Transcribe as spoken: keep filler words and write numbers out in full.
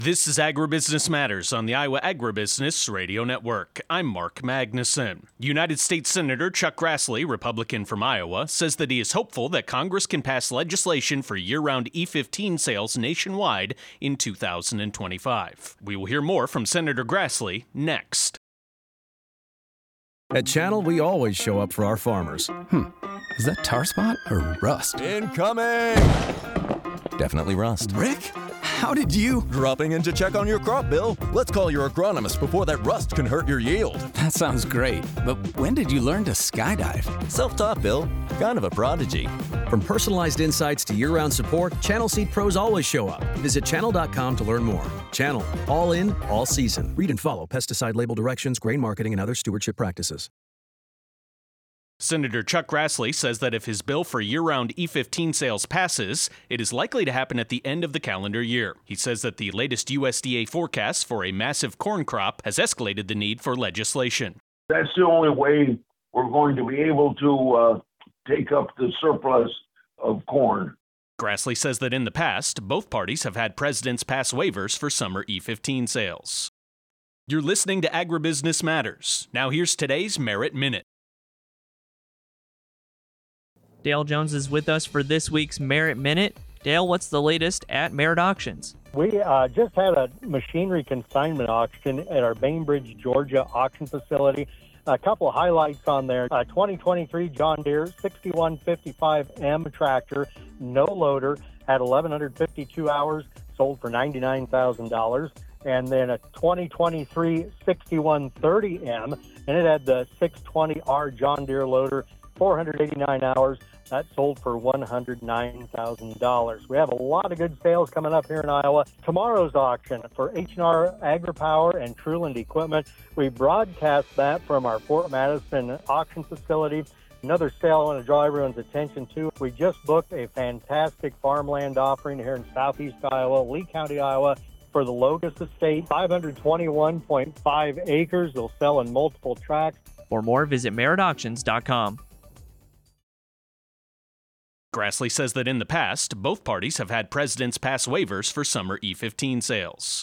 This is Agribusiness Matters on the Iowa Agribusiness Radio Network. I'm Mark Magnuson. United States Senator Chuck Grassley, Republican from Iowa, says that he is hopeful that Congress can pass legislation for year-round E fifteen sales nationwide in two thousand twenty-five. We will hear more from Senator Grassley next. At Channel, we always show up for our farmers. Hmm. Is that tar spot or rust? Incoming! Definitely rust. Rick? How did you? Dropping in to check on your crop, Bill. Let's call your agronomist before that rust can hurt your yield. That sounds great, but when did you learn to skydive? Self-taught, Bill. Kind of a prodigy. From personalized insights to year-round support, Channel Seed pros always show up. Visit channel dot com to learn more. Channel. All in, all season. Read and follow pesticide label directions, grain marketing, and other stewardship practices. Senator Chuck Grassley says that if his bill for year-round E fifteen sales passes, it is likely to happen at the end of the calendar year. He says that the latest U S D A forecast for a massive corn crop has escalated the need for legislation. That's the only way we're going to be able to uh, take up the surplus of corn. Grassley says that in the past, both parties have had presidents pass waivers for summer E fifteen sales. You're listening to Agribusiness Matters. Now here's today's Merit Minute. Dale Jones is with us for this week's Merit Minute. Dale, what's the latest at Merit Auctions? We uh, just had a machinery consignment auction at our Bainbridge, Georgia auction facility. A couple of highlights on there. A twenty twenty-three John Deere sixty-one fifty-five M tractor, no loader, had eleven fifty-two hours, sold for ninety-nine thousand dollars. And then a twenty twenty-three sixty-one thirty M, and it had the six twenty R John Deere loader, four hundred eighty-nine hours. That sold for one hundred nine thousand dollars. We have a lot of good sales coming up here in Iowa. Tomorrow's auction for H and R AgriPower and Truland Equipment. We broadcast that from our Fort Madison auction facility. Another sale I want to draw everyone's attention to. We just booked a fantastic farmland offering here in southeast Iowa, Lee County, Iowa, for the Locust Estate. five hundred twenty-one point five acres. They'll sell in multiple tracts. For more, visit merit auctions dot com. Grassley says that in the past, both parties have had presidents pass waivers for summer E fifteen sales.